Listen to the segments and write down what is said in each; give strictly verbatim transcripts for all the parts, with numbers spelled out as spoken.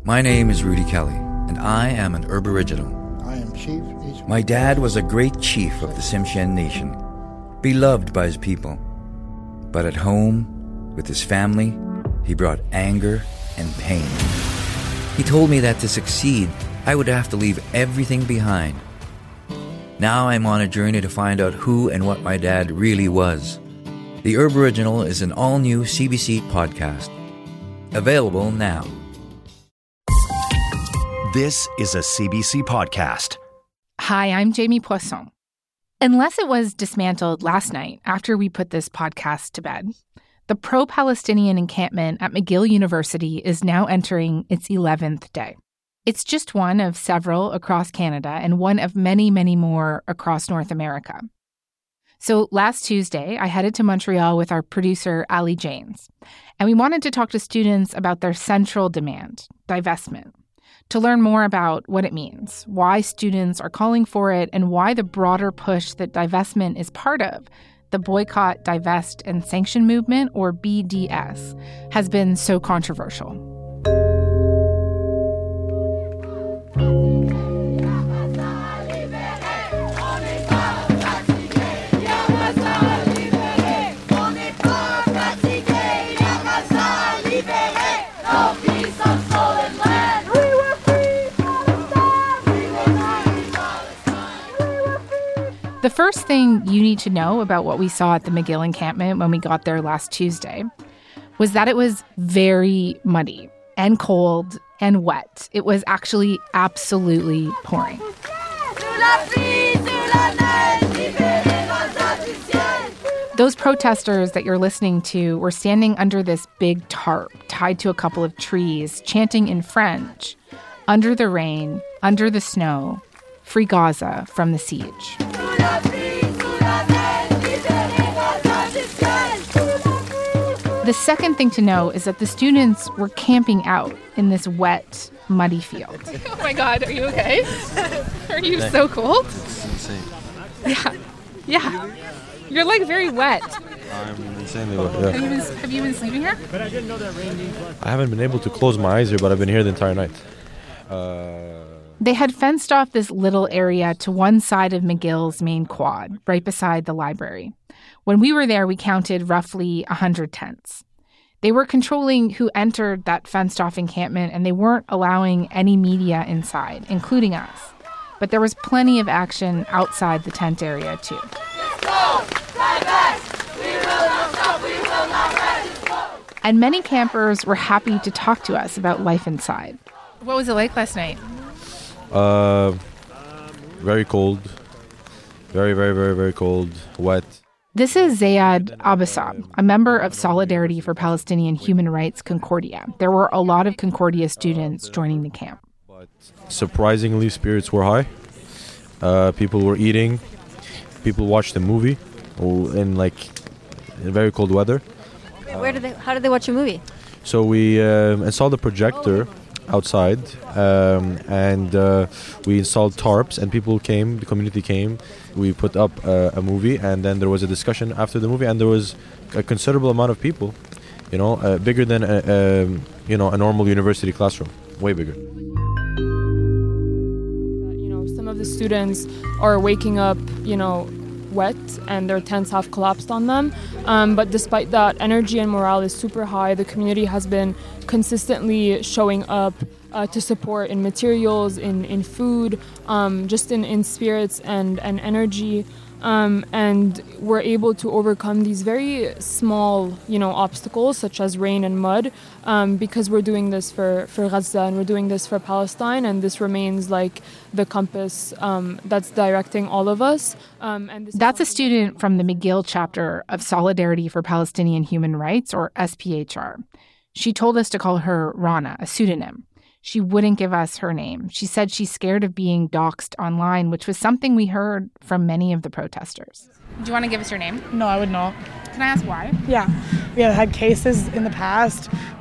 My name is Rudy Kelly, and I am an Aboriginal. I am Chief. My dad was a great chief of the Tsimshian Nation, beloved by his people. But at home, with his family, he brought anger and pain. He told me that to succeed, I would have to leave everything behind. Now I'm on a journey to find out who and what my dad really was. The Aboriginal is an all-new C B C podcast. Available now. This is a C B C podcast. Hi, I'm Jamie Poisson. Unless it was dismantled last night after we put this podcast to bed, the pro-Palestinian encampment at McGill University is now entering its eleventh day. It's just one of several across Canada and one of many, many more across North America. So last Tuesday, I headed to Montreal with our producer, Ali Janes, and we wanted to talk to students about their central demand, divestment, to learn more about what it means, why students are calling for it, and why the broader push that divestment is part of, the Boycott, Divest, and Sanction Movement, or B D S, has been so controversial. The first thing you need to know about what we saw at the McGill encampment when we got there last Tuesday was that it was very muddy and cold and wet. It was actually absolutely pouring. Those protesters that you're listening to were standing under this big tarp tied to a couple of trees, chanting in French, "Under the rain, under the snow, free Gaza from the siege." The second thing to know is that the students were camping out in this wet, muddy field. Oh my God, are you okay? Are you so cold? It's insane. Yeah, yeah. You're like very wet. I'm insanely wet, yeah. Have you been, have you been sleeping here? I haven't been able to close my eyes here, but I've been here the entire night. Uh... They had fenced off this little area to one side of McGill's main quad, right beside the library. When we were there, we counted roughly one hundred tents. They were controlling who entered that fenced-off encampment, and they weren't allowing any media inside, including us. But there was plenty of action outside the tent area, too. And many campers were happy to talk to us about life inside. What was it like last night? Uh, very cold. Very, very, very, very cold. Wet. This is Zayad Abbasab, a member of Solidarity for Palestinian Human Rights Concordia. There were a lot of Concordia students joining the camp. But surprisingly, spirits were high. Uh, people were eating. People watched a movie in like in very cold weather. Where, where did they? How did they watch a movie? So we um, installed a projector outside, um, and uh, we installed tarps, and people came, the community came. We put up uh, a movie, and then there was a discussion after the movie, and there was a considerable amount of people, you know, uh, bigger than a, um, you know, a normal university classroom, way bigger. You know, some of the students are waking up, you know, wet, and their tents have collapsed on them. Um, but despite that, energy and morale is super high. The community has been consistently showing up uh, to support in materials, in, in food, um, just in, in spirits and, and energy. Um, and we're able to overcome these very small, you know, obstacles such as rain and mud, um, because we're doing this for, for Gaza, and we're doing this for Palestine, and this remains like the compass um, that's directing all of us. Um, and this That's a student from the McGill chapter of Solidarity for Palestinian Human Rights, or S P H R. She told us to call her Rana, a pseudonym. She wouldn't give us her name. She said she's scared of being doxxed online, which was something we heard from many of the protesters. Do you want to give us your name? No, I would not. Can I ask why? Yeah. We have had cases in the past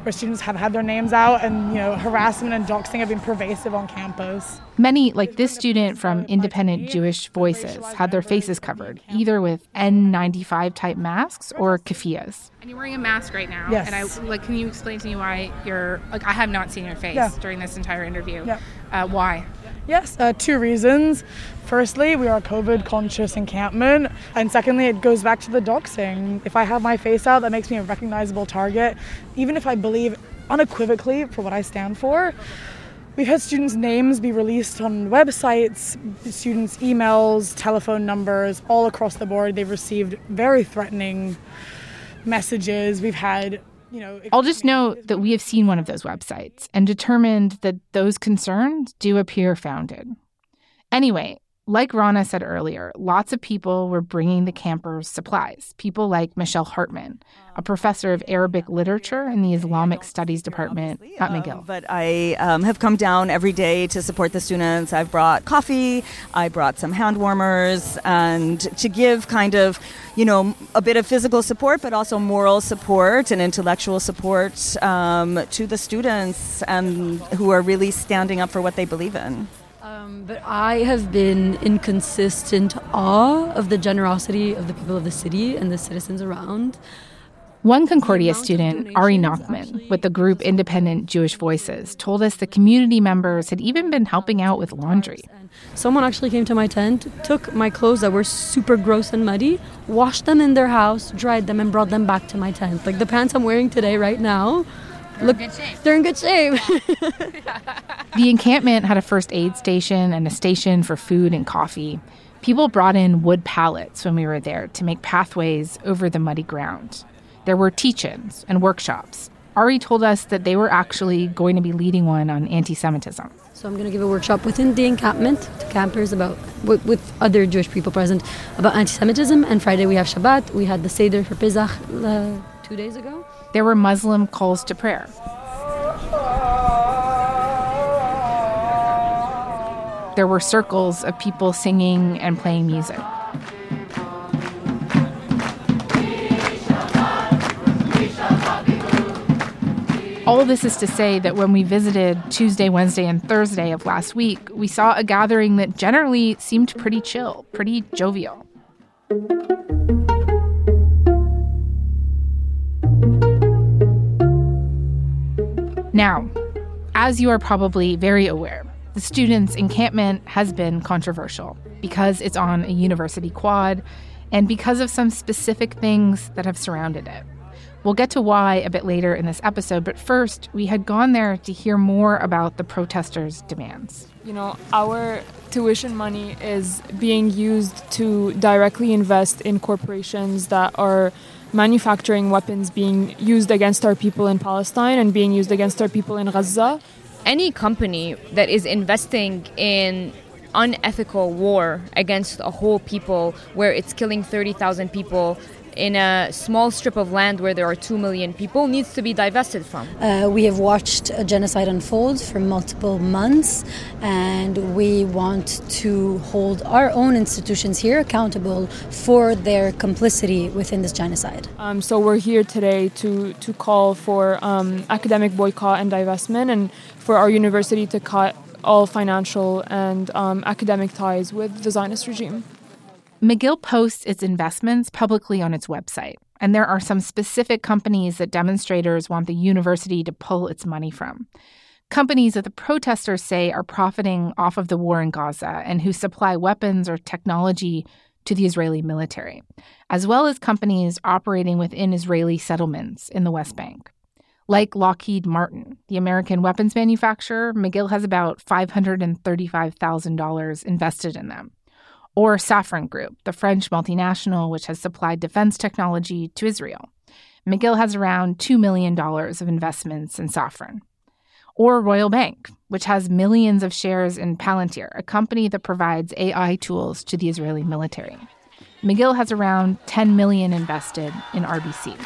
where students have had their names out, and you know, harassment and doxing have been pervasive on campus. Many, like this student from Independent Jewish Voices, had their faces covered, either with N ninety-five type masks or keffiyehs. And you're wearing a mask right now. Yes. And I like, can you explain to me why you're like? I have not seen your face yeah. during this entire interview. Yeah. Uh, why? Yes, uh, two reasons. Firstly, we are a COVID-conscious encampment. And secondly, it goes back to the doxing. If I have my face out, that makes me a recognizable target. Even if I believe unequivocally for what I stand for. We've had students' names be released on websites, students' emails, telephone numbers, all across the board. They've received very threatening messages. We've had... You know, I'll just note that we have seen one of those websites and determined that those concerns do appear founded. Anyway, like Rana said earlier, lots of people were bringing the campers supplies. People like Michelle Hartman, a professor of Arabic literature in the Islamic Studies department at McGill. Um, but I um, have come down every day to support the students. I've brought coffee, I brought some hand warmers, and to give kind of, you know, a bit of physical support, but also moral support and intellectual support um, to the students um, who are really standing up for what they believe in. Um, but I have been in consistent awe of the generosity of the people of the city and the citizens around. One Concordia student, Ari Nachman, with the group Independent Jewish Voices, told us the community members had even been helping out with laundry. Someone actually came to my tent, took my clothes that were super gross and muddy, washed them in their house, dried them, and brought them back to my tent. Like the pants I'm wearing today right now, they're look, in good shape. They're in good shape. The encampment had a first aid station and a station for food and coffee. People brought in wood pallets when we were there to make pathways over the muddy ground. There were teach-ins and workshops. Ari told us that they were actually going to be leading one on anti-Semitism. So I'm going to give a workshop within the encampment to campers about, with, with other Jewish people present, about anti-Semitism. And Friday we have Shabbat. We had the Seder for Pesach uh, two days ago. There were Muslim calls to prayer. There were circles of people singing and playing music. All of this is to say that when we visited Tuesday, Wednesday, and Thursday of last week, we saw a gathering that generally seemed pretty chill, pretty jovial. Now, as you are probably very aware, the students' encampment has been controversial because it's on a university quad and because of some specific things that have surrounded it. We'll get to why a bit later in this episode, but first, we had gone there to hear more about the protesters' demands. You know, our tuition money is being used to directly invest in corporations that are manufacturing weapons being used against our people in Palestine and being used against our people in Gaza. Any company that is investing in unethical war against a whole people where it's killing thirty thousand people in a small strip of land where there are two million people needs to be divested from. Uh, we have watched a genocide unfold for multiple months, and we want to hold our own institutions here accountable for their complicity within this genocide. Um, so we're here today to, to call for um, academic boycott and divestment, and for our university to cut all financial and um, academic ties with the Zionist regime. McGill posts its investments publicly on its website, and there are some specific companies that demonstrators want the university to pull its money from. Companies that the protesters say are profiting off of the war in Gaza and who supply weapons or technology to the Israeli military, as well as companies operating within Israeli settlements in the West Bank. Like Lockheed Martin, the American weapons manufacturer, McGill has about five hundred thirty-five thousand dollars invested in them. Or Safran Group, the French multinational which has supplied defense technology to Israel. McGill has around two million dollars of investments in Safran. Or Royal Bank, which has millions of shares in Palantir, a company that provides A I tools to the Israeli military. McGill has around ten million dollars invested in R B C.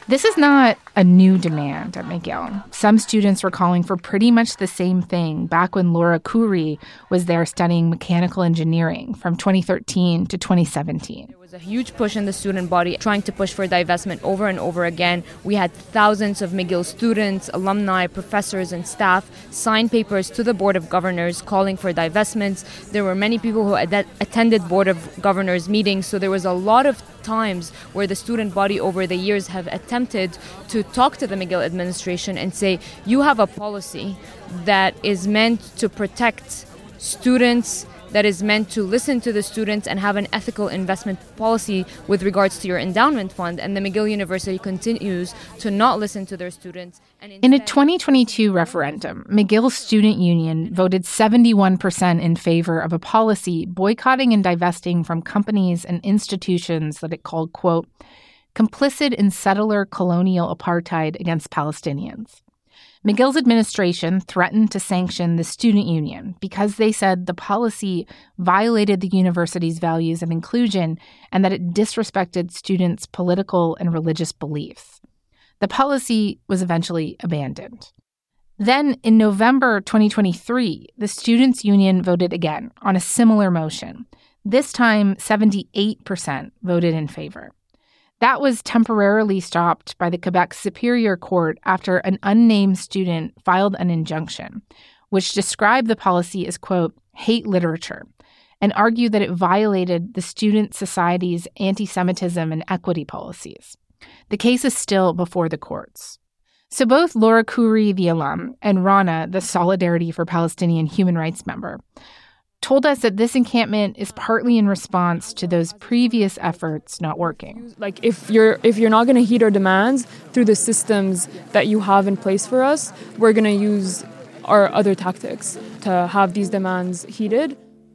This is not a new demand at McGill. Some students were calling for pretty much the same thing back when Laura Khoury was there studying mechanical engineering from twenty thirteen to twenty seventeen. There was a huge push in the student body trying to push for divestment over and over again. We had thousands of McGill students, alumni, professors, and staff sign papers to the Board of Governors calling for divestments. There were many people who ad- attended Board of Governors meetings, so there was a lot of times where the student body over the years have attempted to talk to the McGill administration and say, you have a policy that is meant to protect students, that is meant to listen to the students and have an ethical investment policy with regards to your endowment fund. And the McGill University continues to not listen to their students. And in a twenty twenty-two referendum, McGill's student union voted seventy-one percent in favor of a policy boycotting and divesting from companies and institutions that it called, quote, complicit in settler colonial apartheid against Palestinians. McGill's administration threatened to sanction the student union because they said the policy violated the university's values of inclusion and that it disrespected students' political and religious beliefs. The policy was eventually abandoned. Then, in November twenty twenty-three, the students' union voted again on a similar motion. This time, seventy-eight percent voted in favor. That was temporarily stopped by the Quebec Superior Court after an unnamed student filed an injunction, which described the policy as, quote, hate literature, and argued that it violated the student society's anti-Semitism and equity policies. The case is still before the courts. So both Laura Khoury, the alum, and Rana, the Solidarity for Palestinian human rights member, told us that this encampment is partly in response to those previous efforts not working. Like if you're if you're not going to heed our demands through the systems that you have in place for us, we're going to use our other tactics to have these demands heeded.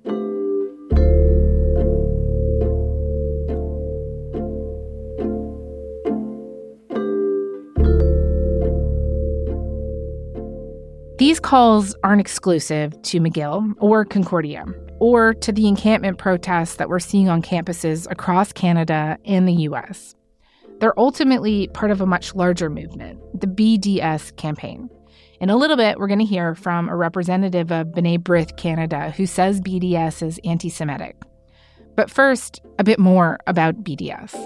These calls aren't exclusive to McGill or Concordia or to the encampment protests that we're seeing on campuses across Canada and the U S. They're ultimately part of a much larger movement, the B D S campaign. In a little bit, we're going to hear from a representative of B'nai B'rith Canada who says B D S is anti-Semitic. But first, a bit more about B D S.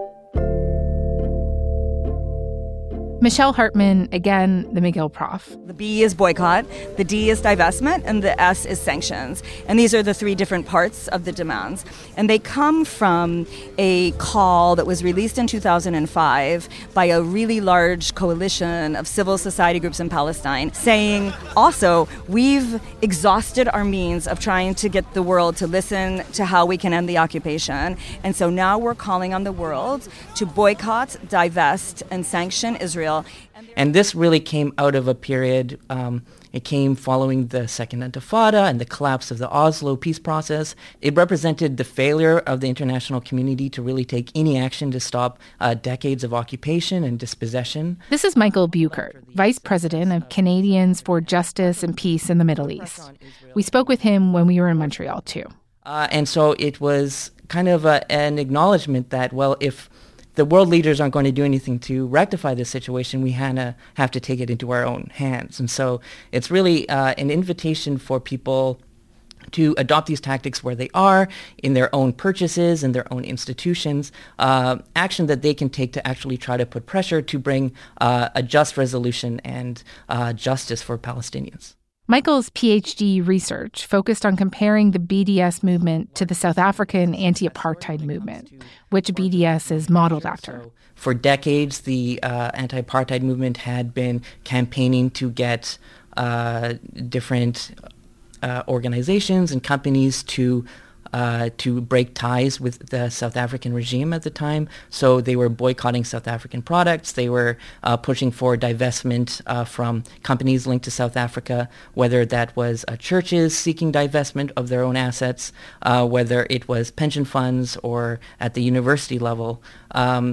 Michelle Hartman, again, the McGill prof. The B is boycott, the D is divestment, and the S is sanctions. And these are the three different parts of the demands. And they come from a call that was released in two thousand five by a really large coalition of civil society groups in Palestine, saying also, we've exhausted our means of trying to get the world to listen to how we can end the occupation. And so now we're calling on the world to boycott, divest, and sanction Israel. And this really came out of a period, um, it came following the Second Intifada and the collapse of the Oslo peace process. It represented the failure of the international community to really take any action to stop uh, decades of occupation and dispossession. This is Michael Buchert, Vice President of Canadians for Justice and Peace in the Middle East. We spoke with him when we were in Montreal, too. Uh, and so it was kind of a, an acknowledgement that, well, if the world leaders aren't going to do anything to rectify this situation, we kinda have to take it into our own hands. And so it's really uh, an invitation for people to adopt these tactics where they are, in their own purchases, in their own institutions, uh, action that they can take to actually try to put pressure to bring uh, a just resolution and uh, justice for Palestinians. Michael's PhD research focused on comparing the B D S movement to the South African anti-apartheid movement, which B D S is modeled after. For decades, the uh, anti-apartheid movement had been campaigning to get uh, different uh, organizations and companies to Uh, to break ties with the South African regime at the time. So they were boycotting South African products. They were uh, pushing for divestment uh, from companies linked to South Africa, whether that was uh, churches seeking divestment of their own assets, uh, whether it was pension funds or at the university level. Um,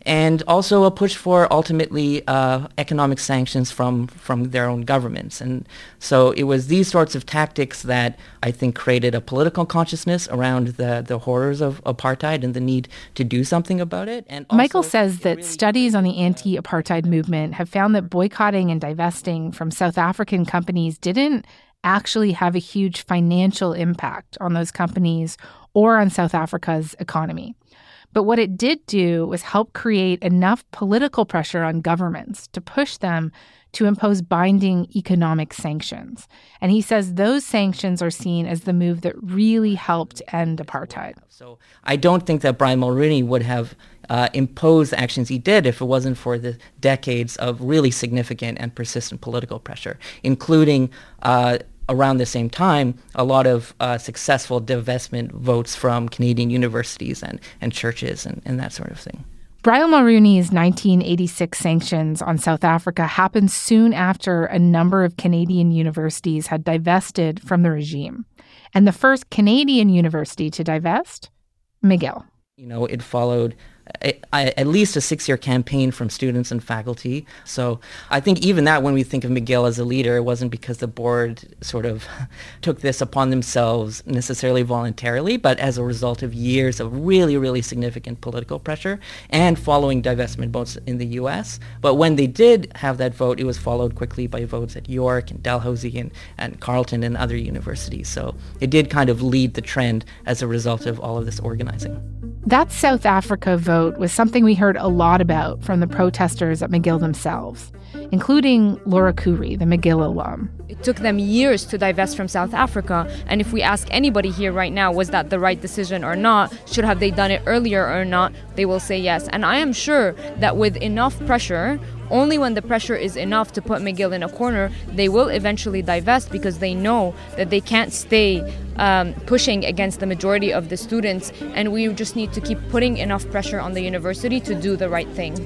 and also a push for ultimately uh, economic sanctions from, from their own governments. And so it was these sorts of tactics that I think created a political consciousness around the, the horrors of apartheid and the need to do something about it. And Michael says that really studies on the anti-apartheid movement have found that boycotting and divesting from South African companies didn't actually have a huge financial impact on those companies or on South Africa's economy. But what it did do was help create enough political pressure on governments to push them to impose binding economic sanctions. And he says those sanctions are seen as the move that really helped end apartheid. So I don't think that Brian Mulroney would have uh, imposed the actions he did if it wasn't for the decades of really significant and persistent political pressure, including uh, around the same time, a lot of uh, successful divestment votes from Canadian universities and, and churches and, and that sort of thing. Brian Mulroney's nineteen eighty-six sanctions on South Africa happened soon after a number of Canadian universities had divested from the regime. And the first Canadian university to divest? McGill. You know, it followed a, a, at least a six-year campaign from students and faculty. So I think even that, when we think of McGill as a leader, it wasn't because the board sort of took this upon themselves necessarily voluntarily, but as a result of years of really, really significant political pressure and following divestment votes in the U S. But when they did have that vote, it was followed quickly by votes at York and Dalhousie and, and Carleton and other universities. So it did kind of lead the trend as a result of all of this organizing. That South Africa vote was something we heard a lot about from the protesters at McGill themselves, including Laura Khoury, the McGill alum. It took them years to divest from South Africa, and if we ask anybody here right now, was that the right decision or not, should have they done it earlier or not, they will say yes. And I am sure that with enough pressure, only when the pressure is enough to put McGill in a corner, they will eventually divest, because they know that they can't stay um, pushing against the majority of the students, and we just need to keep putting enough pressure on the university to do the right thing.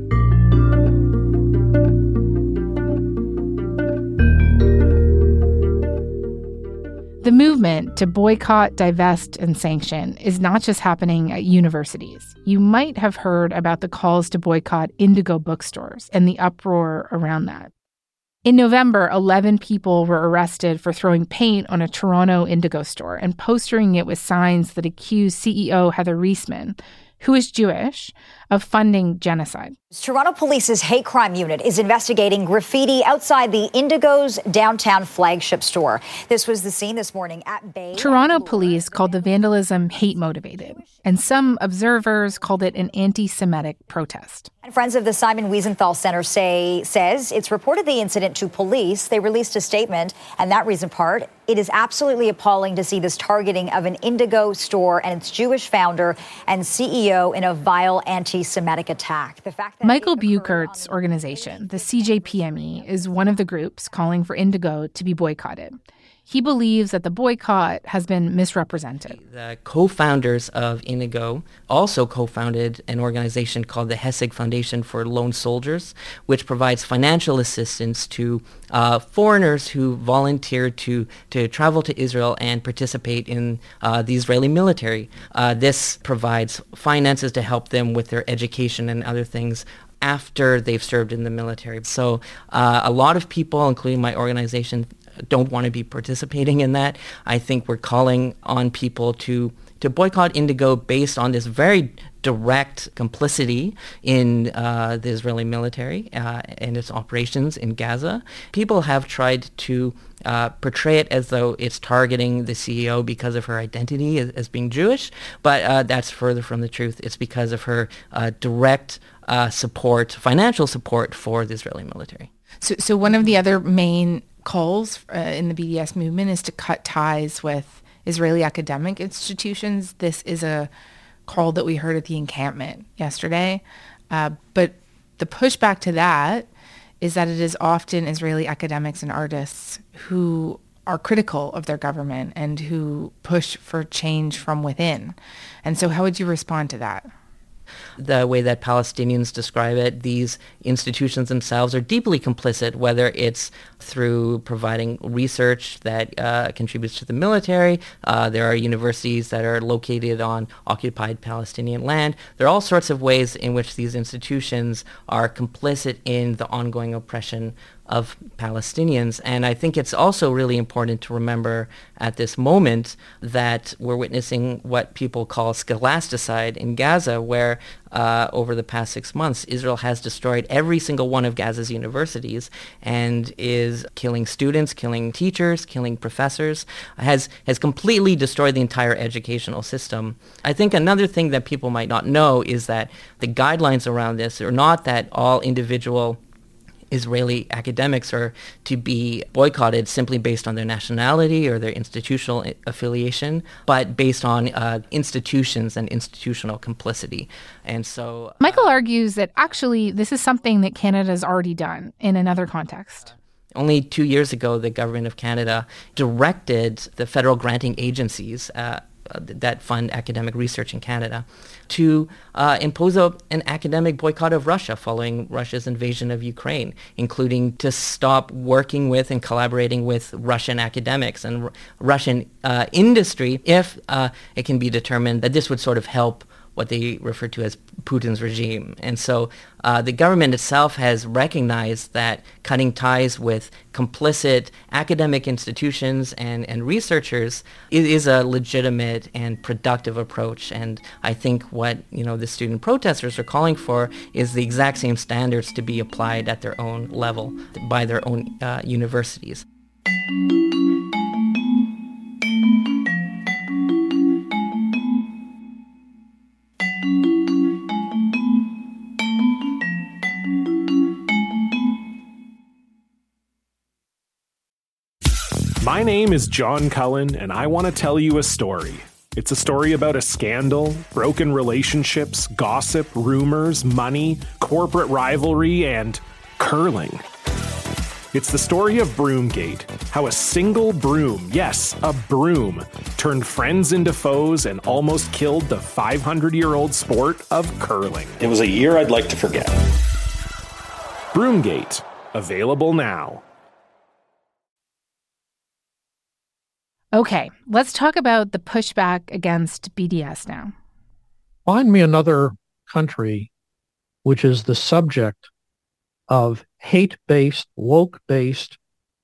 The movement to boycott, divest, and sanction is not just happening at universities. You might have heard about the calls to boycott Indigo bookstores and the uproar around that. In November, eleven people were arrested for throwing paint on a Toronto Indigo store and postering it with signs that accused C E O Heather Reisman, who is Jewish, of funding genocide. Toronto Police's hate crime unit is investigating graffiti outside the Indigo's downtown flagship store. This was the scene this morning at Bay. Toronto police called the vandalism hate-motivated, and some observers called it an anti-Semitic protest. And friends of the Simon Wiesenthal Center say says it's reported the incident to police. They released a statement, and that reason part, it is absolutely appalling to see this targeting of an Indigo store and its Jewish founder and C E O in a vile anti-Semitic attack. The fact that Michael Buchert's organization, the C J P M E, is one of the groups calling for Indigo to be boycotted. He believes that the boycott has been misrepresented. The co-founders of Indigo also co-founded an organization called the Hessig Foundation for Lone Soldiers, which provides financial assistance to uh, foreigners who volunteer to, to travel to Israel and participate in uh, the Israeli military. Uh, this provides finances to help them with their education and other things after they've served in the military. So uh, a lot of people, including my organization, don't want to be participating in that. I think we're calling on people to to boycott Indigo based on this very direct complicity in uh, the Israeli military uh, and its operations in Gaza. People have tried to uh, portray it as though it's targeting the C E O because of her identity as, as being Jewish, but uh, that's further from the truth. It's because of her uh, direct uh, support, financial support for the Israeli military. So, so one of the other main calls uh, in the B D S movement is to cut ties with Israeli academic institutions. This is a call that we heard at the encampment yesterday. Uh, but the pushback to that is that it is often Israeli academics and artists who are critical of their government and who push for change from within. And so how would you respond to that? The way that Palestinians describe it, these institutions themselves are deeply complicit, whether it's through providing research that uh, contributes to the military. Uh, there are universities that are located on occupied Palestinian land. There are all sorts of ways in which these institutions are complicit in the ongoing oppression of Palestinians. And I think it's also really important to remember at this moment that we're witnessing what people call scholasticide in Gaza, where uh, over the past six months, Israel has destroyed every single one of Gaza's universities and is killing students, killing teachers, killing professors, has, has completely destroyed the entire educational system. I think another thing that people might not know is that the guidelines around this are not that all individual Israeli academics are to be boycotted simply based on their nationality or their institutional affiliation, but based on uh, institutions and institutional complicity. And so... Uh, Michael argues that actually this is something that Canada's already done in another context. Only two years ago, the government of Canada directed the federal granting agencies uh, that fund academic research in Canada to uh, impose a, an academic boycott of Russia following Russia's invasion of Ukraine, including to stop working with and collaborating with Russian academics and r- Russian uh, industry if uh, it can be determined that this would sort of help what they refer to as Putin's regime. And so uh, the government itself has recognized that cutting ties with complicit academic institutions and, and researchers is, is a legitimate and productive approach. And I think what, you know, the student protesters are calling for is the exact same standards to be applied at their own level by their own uh, universities. My name is John Cullen, and I want to tell you a story. It's a story about a scandal, broken relationships, gossip, rumors, money, corporate rivalry, and curling. It's the story of Broomgate, how a single broom, yes, a broom, turned friends into foes and almost killed the five hundred year old sport of curling. It was a year I'd like to forget. Broomgate, available now. Okay, let's talk about the pushback against B D S now. Find me another country which is the subject of hate-based, woke-based,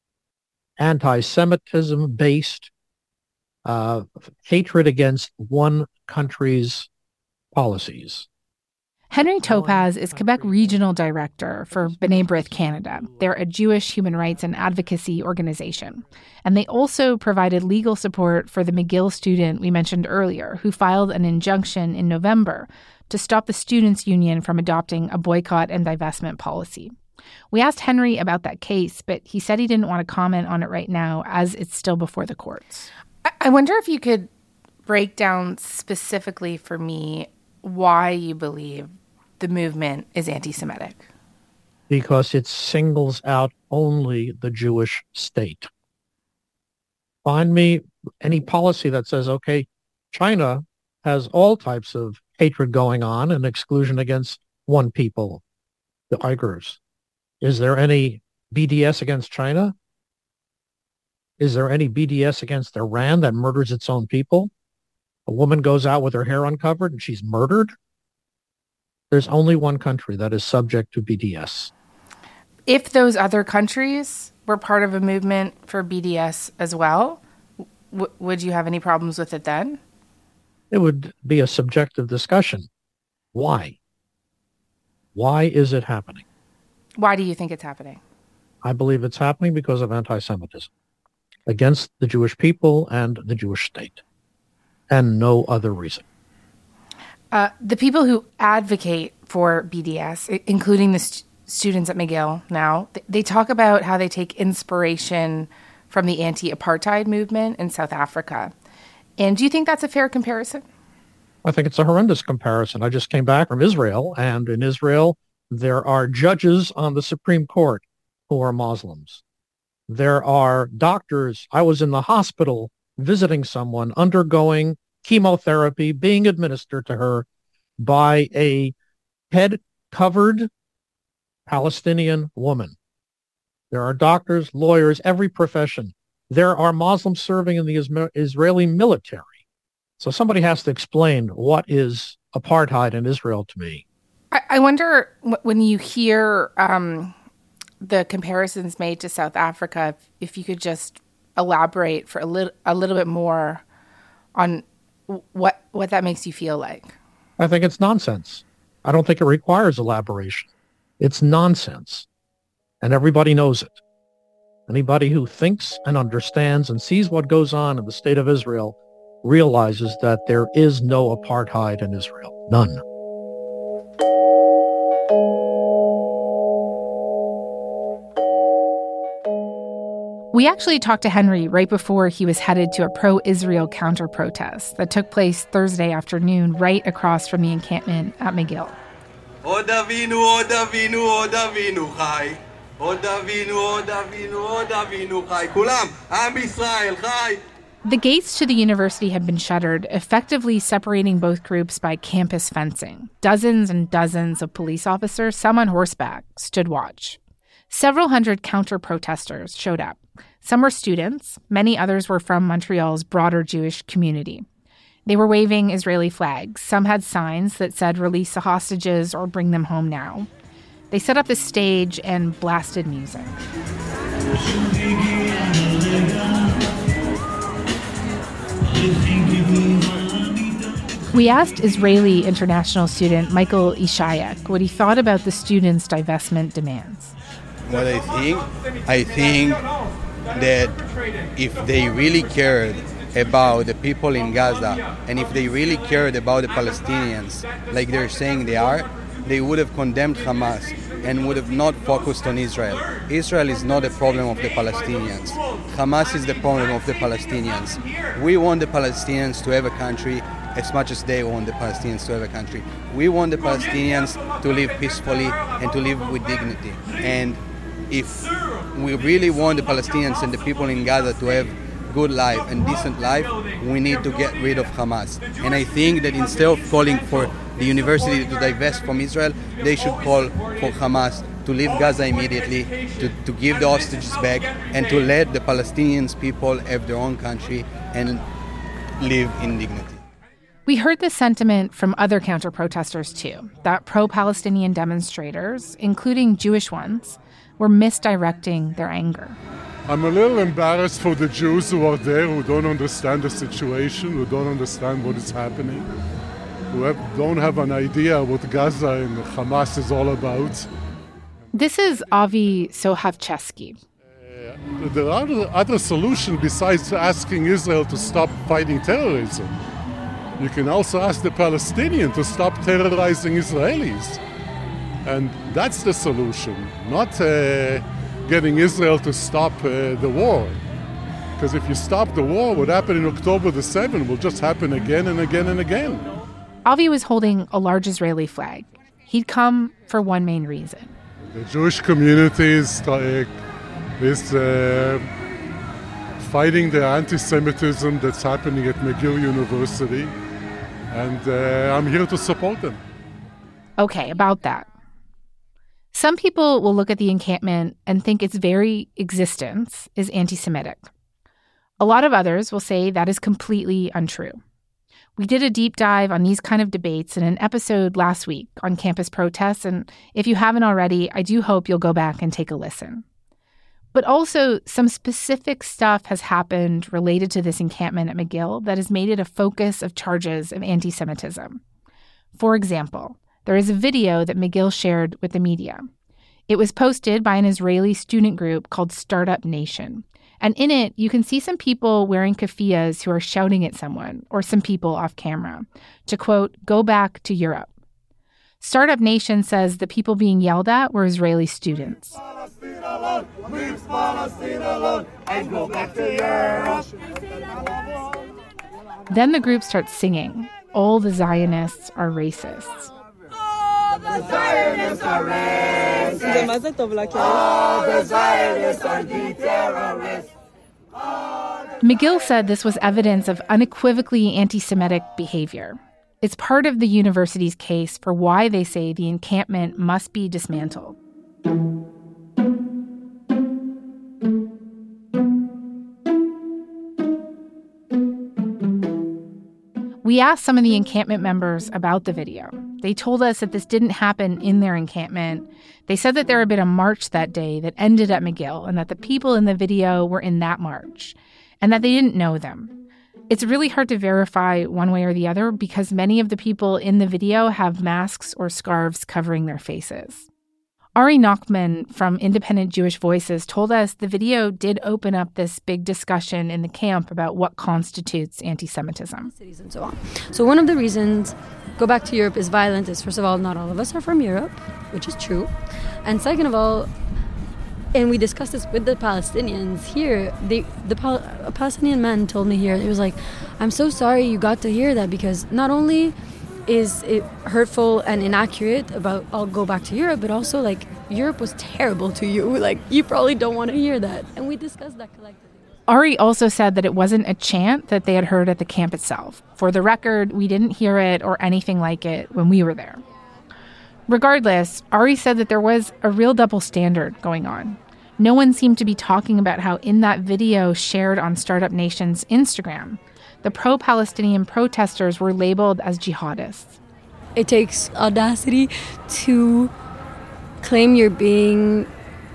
anti-Semitism-based uh, hatred against one country's policies. Henry Topaz is Quebec Regional Director for B'nai B'rith Canada. They're a Jewish human rights and advocacy organization. And they also provided legal support for the McGill student we mentioned earlier, who filed an injunction in November to stop the Students' Union from adopting a boycott and divestment policy. We asked Henry about that case, but he said he didn't want to comment on it right now as it's still before the courts. I wonder if you could break down specifically for me why you believe the movement is anti-Semitic. Because it singles out only the Jewish state. Find me any policy that says, okay, China has all types of hatred going on and exclusion against one people, the Uyghurs. Is there any B D S against China? Is there any B D S against Iran that murders its own people? A woman goes out with her hair uncovered and she's murdered? There's only one country that is subject to B D S. If those other countries were part of a movement for B D S as well, w- would you have any problems with it then? It would be a subjective discussion. Why? Why is it happening? Why do you think it's happening? I believe it's happening because of anti-Semitism against the Jewish people and the Jewish state, and no other reason. Uh, the people who advocate for B D S, including the st- students at McGill now, th- they talk about how they take inspiration from the anti-apartheid movement in South Africa. And do you think that's a fair comparison? I think it's a horrendous comparison. I just came back from Israel, and in Israel, there are judges on the Supreme Court who are Muslims. There are doctors. I was in the hospital visiting someone undergoing chemotherapy being administered to her by a head-covered Palestinian woman. There are doctors, lawyers, every profession. There are Muslims serving in the Israeli military. So somebody has to explain what is apartheid in Israel to me. I, I wonder when you hear um, the comparisons made to South Africa, if, if you could just elaborate for a little a little bit more on what what that makes you feel like. I think it's nonsense. I don't think it requires elaboration. It's nonsense. And everybody knows it. Anybody who thinks and understands and sees what goes on in the state of Israel realizes that there is no apartheid in Israel. None. We actually talked to Henry right before he was headed to a pro-Israel counter-protest that took place Thursday afternoon right across from the encampment at McGill. עוד אבינו, עוד אבינו, עוד אבינו חי. עוד אבינו, עוד אבינו, עוד אבינו חי. כולם, עם ישראל חי. The gates to the university had been shuttered, effectively separating both groups by campus fencing. Dozens and dozens of police officers, some on horseback, stood watch. Several hundred counter-protesters showed up. Some were students. Many others were from Montreal's broader Jewish community. They were waving Israeli flags. Some had signs that said, "Release the hostages" or "Bring them home now." They set up the stage and blasted music. We asked Israeli international student Michael Ishayak what he thought about the students' divestment demands. What I think, I think that if they really cared about the people in Gaza and if they really cared about the Palestinians, like they're saying they are, they would have condemned Hamas and would have not focused on Israel. Israel is not the problem of the Palestinians. Hamas is the problem of the Palestinians. We want the Palestinians to have a country as much as they want the Palestinians to have a country. We want the Palestinians to live peacefully and to live with dignity. And if we really want the Palestinians and the people in Gaza to have good life and decent life, we need to get rid of Hamas. And I think that instead of calling for the university to divest from Israel, they should call for Hamas to leave Gaza immediately, to, to give the hostages back, and to let the Palestinians people have their own country and live in dignity. We heard this sentiment from other counter-protesters too, that pro-Palestinian demonstrators, including Jewish ones, were misdirecting their anger. I'm a little embarrassed for the Jews who are there, who don't understand the situation, who don't understand what is happening, who have, don't have an idea what Gaza and Hamas is all about. This is Avi Sohavchesky. Uh, there are other, other solutions besides asking Israel to stop fighting terrorism. You can also ask the Palestinians to stop terrorizing Israelis. And that's the solution, not uh, getting Israel to stop uh, the war. Because if you stop the war, what happened in October the seventh will just happen again and again and again. Avi was holding a large Israeli flag. He'd come for one main reason. The Jewish community is, uh, is uh, fighting the anti-Semitism that's happening at McGill University. And uh, I'm here to support them. Okay, about that. Some people will look at the encampment and think its very existence is anti-Semitic. A lot of others will say that is completely untrue. We did a deep dive on these kind of debates in an episode last week on campus protests, and if you haven't already, I do hope you'll go back and take a listen. But also, some specific stuff has happened related to this encampment at McGill that has made it a focus of charges of anti-Semitism. For example, there is a video that McGill shared with the media. It was posted by an Israeli student group called Startup Nation. And in it, you can see some people wearing keffiyehs who are shouting at someone, or some people off camera, to, quote, "go back to Europe." Startup Nation says the people being yelled at were Israeli students. Leave Palestine alone and go back to Europe. Then the group starts singing, "All the Zionists are racists." All the Zionists are racist. All the Zionists are the terrorists. McGill said this was evidence of unequivocally anti-Semitic behavior. It's part of the university's case for why they say the encampment must be dismantled. We asked some of the encampment members about the video. They told us that this didn't happen in their encampment. They said that there had been a march that day that ended at McGill and that the people in the video were in that march and that they didn't know them. It's really hard to verify one way or the other because many of the people in the video have masks or scarves covering their faces. Ari Nachman from Independent Jewish Voices told us the video did open up this big discussion in the camp about what constitutes anti-Semitism. And so on. So one of the reasons go back to Europe is violent is, first of all, not all of us are from Europe, which is true. And second of all, and we discussed this with the Palestinians here, they, the Pal- a Palestinian man told me here, it was like, I'm so sorry you got to hear that because not only is it hurtful and inaccurate about I'll go back to Europe, but also like Europe was terrible to you. Like you probably don't want to hear that. And we discussed that collectively. Ari also said that it wasn't a chant that they had heard at the camp itself. For the record, we didn't hear it or anything like it when we were there. Regardless, Ari said that there was a real double standard going on. No one seemed to be talking about how in that video shared on Startup Nation's Instagram, the pro-Palestinian protesters were labeled as jihadists. It takes audacity to claim you're being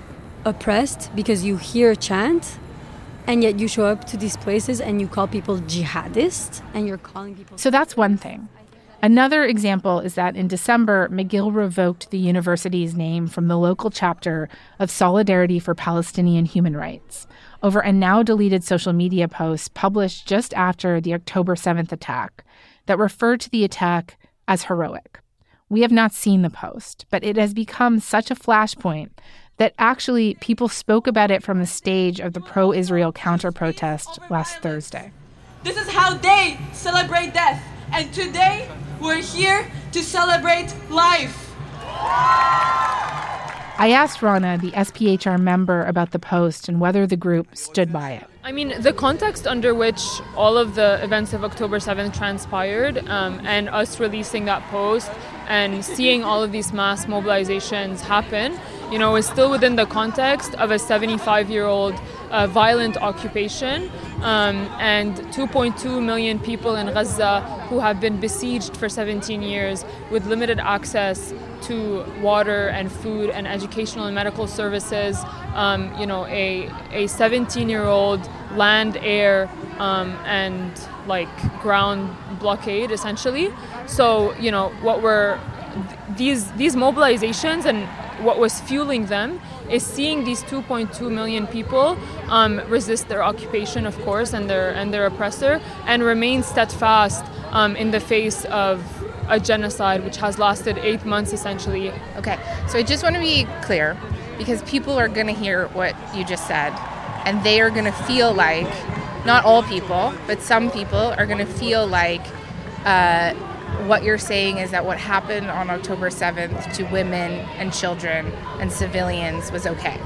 oppressed because you hear a chant, and yet you show up to these places and you call people jihadists, and you're calling people... So that's one thing. Another example is that in December, McGill revoked the university's name from the local chapter of Solidarity for Palestinian Human Rights over a now-deleted social media post published just after the October seventh attack that referred to the attack as heroic. We have not seen the post, but it has become such a flashpoint that actually people spoke about it from the stage of the pro-Israel counter-protest last Thursday. This is how they celebrate death, and today we're here to celebrate life. I asked Rana, the S P H R member, about the post and whether the group stood by it. I mean, the context under which all of the events of October seventh transpired um, and us releasing that post and seeing all of these mass mobilizations happen, you know, is still within the context of a seventy-five-year-old uh, violent occupation um, and two point two million people in Gaza who have been besieged for seventeen years with limited access to water and food and educational and medical services, um, you know, a a seventeen-year-old land, air, um, and like ground blockade, essentially. So, you know, what were th- these these mobilizations and what was fueling them is seeing these two point two million people um, resist their occupation, of course, and their and their oppressor, and remain steadfast um, in the face of a genocide which has lasted eight months, essentially. Okay, so I just want to be clear, because people are going to hear what you just said, and they are going to feel like, not all people, but some people are going to feel like uh, what you're saying is that what happened on October seventh to women and children and civilians was okay.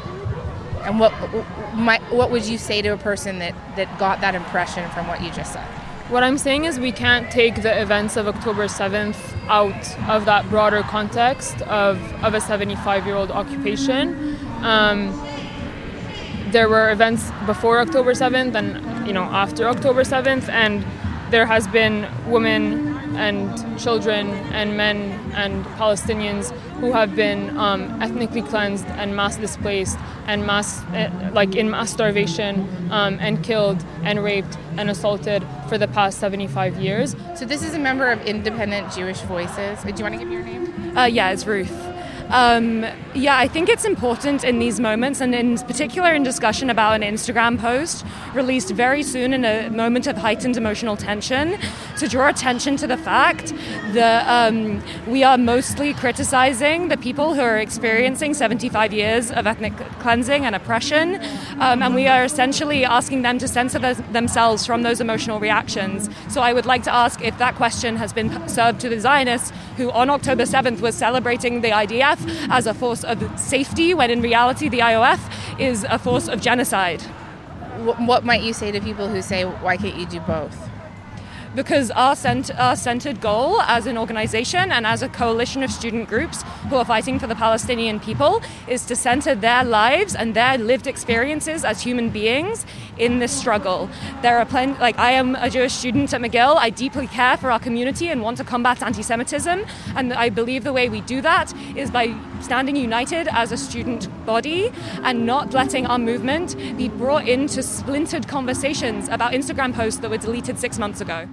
And what my, what would you say to a person that, that got that impression from what you just said? What I'm saying is we can't take the events of October seventh out of that broader context of, of a seventy-five-year-old occupation. Um, there were events before October seventh and, you know, after October seventh, and there has been women and children and men and Palestinians who have been um, ethnically cleansed and mass displaced and mass, uh, like in mass starvation um, and killed and raped and assaulted for the past seventy-five years. So this is a member of Independent Jewish Voices. Do you want to give your name? Uh, yeah, it's Ruth. Um, yeah, I think it's important in these moments, and in particular in discussion about an Instagram post released very soon in a moment of heightened emotional tension, to draw attention to the fact that um, we are mostly criticizing the people who are experiencing seventy-five years of ethnic cleansing and oppression, um, and we are essentially asking them to censor th- themselves from those emotional reactions. So I would like to ask if that question has been served to the Zionists, who on October seventh was celebrating the I D F as a force of safety, when in reality the I O F is a force of genocide. What might you say to people who say, why can't you do both? because our, cent- our centered goal as an organization and as a coalition of student groups who are fighting for the Palestinian people is to center their lives and their lived experiences as human beings in this struggle. There are plenty, like I am a Jewish student at McGill. I deeply care for our community and want to combat anti-Semitism. And I believe the way we do that is by standing united as a student body and not letting our movement be brought into splintered conversations about Instagram posts that were deleted six months ago.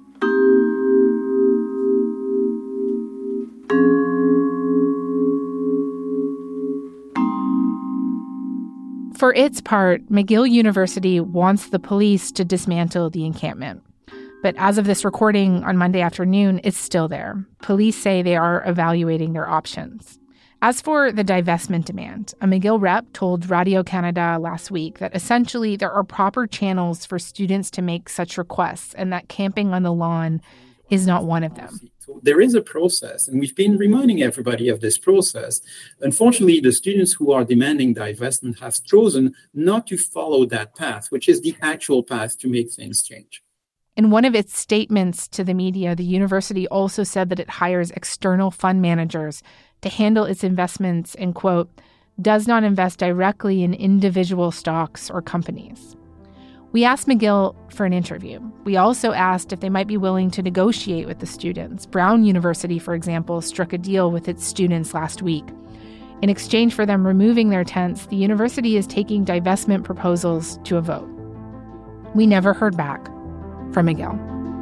For its part, McGill University wants the police to dismantle the encampment. But as of this recording on Monday afternoon, it's still there. Police say they are evaluating their options. As for the divestment demand, a McGill rep told Radio-Canada last week that essentially there are proper channels for students to make such requests and that camping on the lawn is not one of them. There is a process, and we've been reminding everybody of this process. Unfortunately, the students who are demanding divestment have chosen not to follow that path, which is the actual path to make things change. In one of its statements to the media, the university also said that it hires external fund managers to handle its investments and, quote, does not invest directly in individual stocks or companies. We asked McGill for an interview. We also asked if they might be willing to negotiate with the students. Brown University, for example, struck a deal with its students last week. In exchange for them removing their tents, the university is taking divestment proposals to a vote. We never heard back from McGill.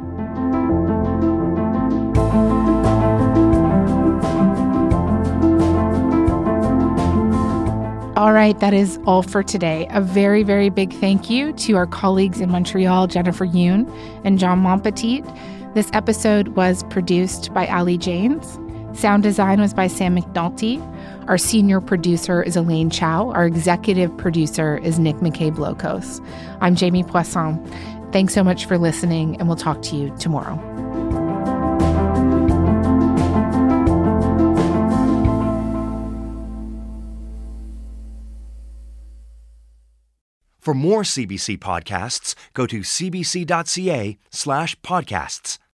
All right, that is all for today. A very, very big thank you to our colleagues in Montreal, Jennifer Yoon and John Monpetit. This episode was produced by Ali Janes. Sound design was by Sam McNulty. Our senior producer is Elaine Chow. Our executive producer is Nick McKay-Blokos. I'm Jamie Poisson. Thanks so much for listening, and we'll talk to you tomorrow. For more C B C podcasts, go to cbc.ca slash podcasts.